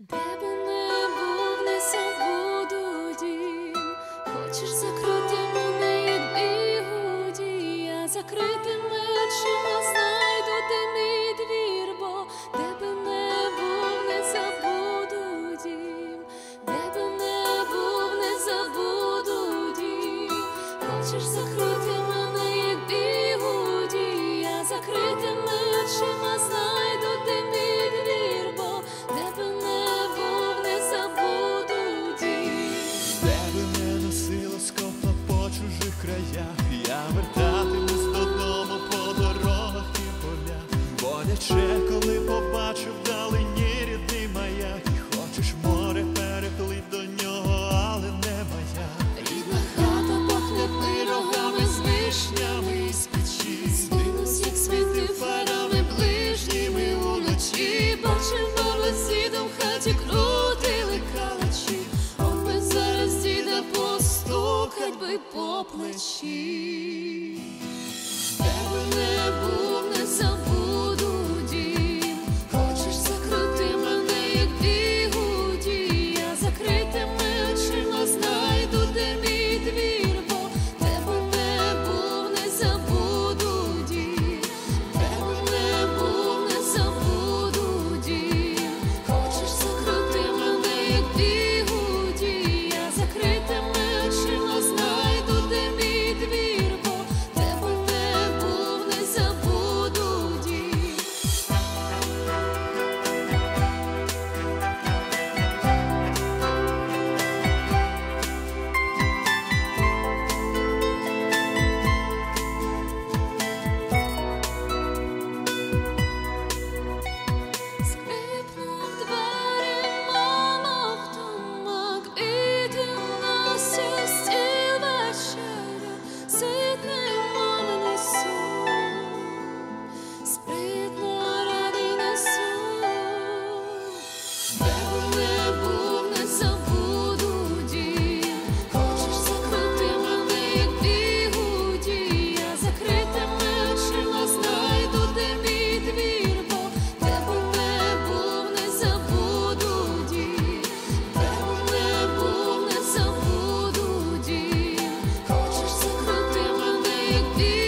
Де би не був, не забуду дім. Хочеш закрити мене, як бігуді, я закритими очима знайду, де мій двір, бо де би не був, не забуду дім. Де би не був, не забуду дім. Хочеш закрити мене, як бігуді, я закритими очима знайду, де мій двір, бо де би не був, не забуду дім. Де би не носило скопа по чужих краях, я вертатимусь додому по дорогах і полях. Боляче, коли побачу вдалині рідний маяк. І хочеш море переплить до нього, але не моя. Рідна хата пахне пирогами з вишнями з печі. Здивлюсь, як світив фарами ближніми уночі. Бачив, баби з дідом в хаті крутили калачі. Он би зараз діда постукать би по плечі. Де би не був, не забуду дім. Хочеш закрити мене, як бігуді, я закритими очима знайду, де мій двір, бо де би не був, не забуду дім. Де би не був, не забуду дім. Хочеш закрити мене, як бігуді, я закритими очима знайду, де мій двір, бо де би не був, не забуду дім. Скрипнув двері, мама вдома, квіти носять, стіл вечеря, ситний маминий сон, спритно ради несу. Де би не був, не забуду дім. Хочеш закрити мене, як бігуді, я закритими очима знайду, де мій двір, бо де би не був, не забуду дім. Де би не був, не забуду дім. Хочеш закрити мене, як бігуді,